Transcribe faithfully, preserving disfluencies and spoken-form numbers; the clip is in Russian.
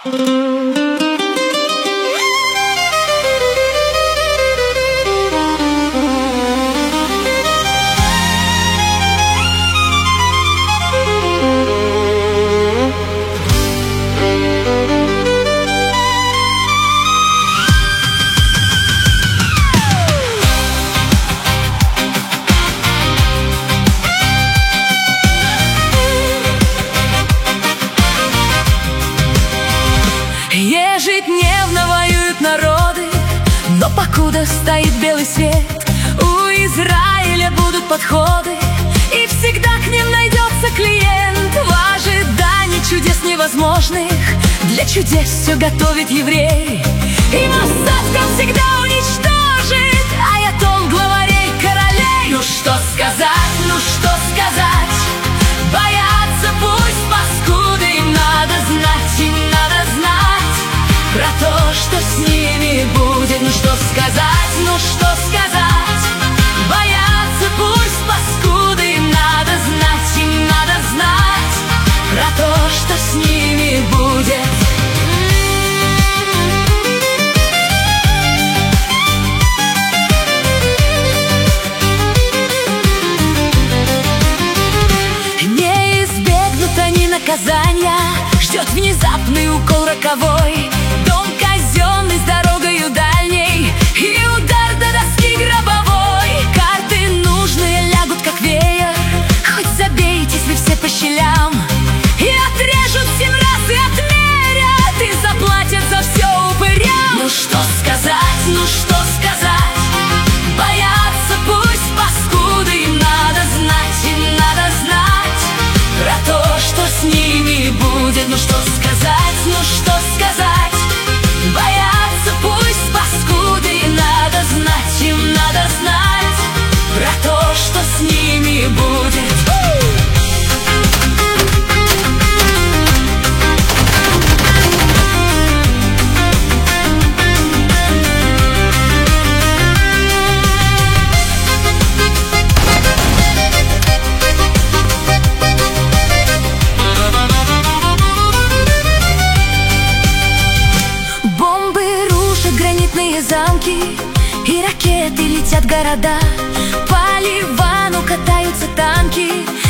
Ежедневно воюют народы, но покуда стоит белый свет, у Израиля будут подходы, и всегда к ним найдется клиент. В ожидании чудес невозможных для чудес все готовит еврей, и Моссад всегда уничтожит аятолл, главарей, королей. Ну что сказать, ну что сказать, боятся пусть паскуды, им надо знать, им надо знать про то, что с ними будет. Ну что сказать, ну что сказать, боятся пусть паскуды, им надо знать, им надо знать про то, что с ними будет. Не избегнут они наказания, ждет внезапный укол роковой, дом казенный с дорогою дальней, и удар до доски гробовой. Карты нужные лягут как веер, хоть забейтесь вы все по щелям, и отрежут семь раз и отмерят, и заплатят за все упырям. Ну что сказать, ну что сказать, боятся пусть паскуды, им надо знать, им надо знать про то, что с ними будет. Ну что сказать, ну что сказать, боятся пусть паскуды, им надо знать, им надо знать про то, что с ними будет. Замки и ракеты летят в города, по Ливану катаются танки,